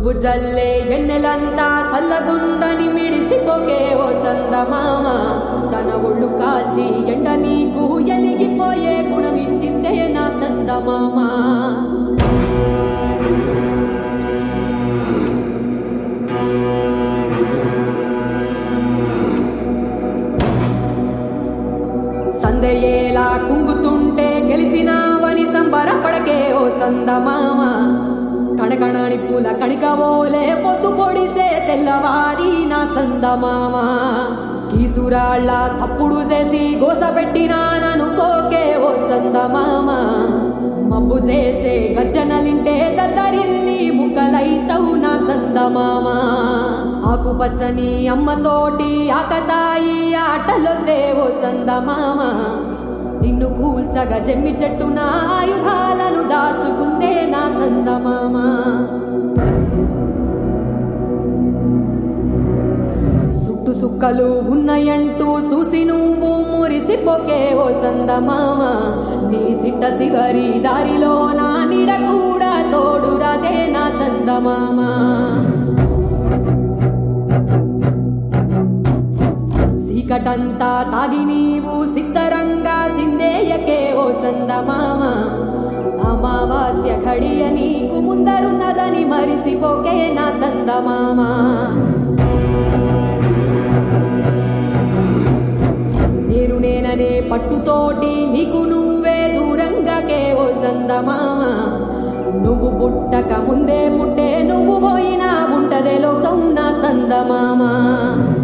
నువ్వు జల్లే ఎన్నెలంతా సల్లగుందని మిడిసిపోకే ఓ సందమామ తన ఒళ్ళు కాల్చి ఎండ నీకు ఎలిగిపోయే గుణమిచ్చిందే నా సందమామ సందయేలా కుంగుతుంటే గెలిసినావని సంబరపడకే ఓ సందమామ కణకణని పూల కణికవోలే పొద్దు పొడిసే తెల్లవారి నా సందమామ కీసురాళ్ళ సప్పుడు చేసి గోసపెట్టినా ననుకోకే ఓ సందమామ మబ్బు చేసే గర్జనలింటే దద్దరిల్లి ముక్కలైతవు నా సందమామ ఆకుపచ్చని అమ్మతోటి ఆకతాయి ఆటలొద్దే ఓ సందమామ నిన్ను కూల్చగా జమ్మి చెట్టున ఆయుధాలను దాచుకుందే నా సందమామ సుట్టు సుక్కలు ఉన్నాయంటూ చూసి నువ్వు మురిసిపోకే ఓ సందమామ నీ సిట్ట సిగరి దారిలో నా నీడ కూడా తోడురాదే నా సందమామ చీకటంతా తాగి నీవు సిద్ధరంగా సిందేయకే ఓ సందమామ అమావాస్య ఘడియ నీకు ముందరున్నదని మరిసిపోకే నా సందమామ నేను నేననే పట్టుతోటి నీకు నువ్వే దూరంగాకే ఓ సందమామ నువ్వు పుట్టక ముందే పుట్టే నువ్వు పోయినా ఉంటదే లోకం నా సందమామ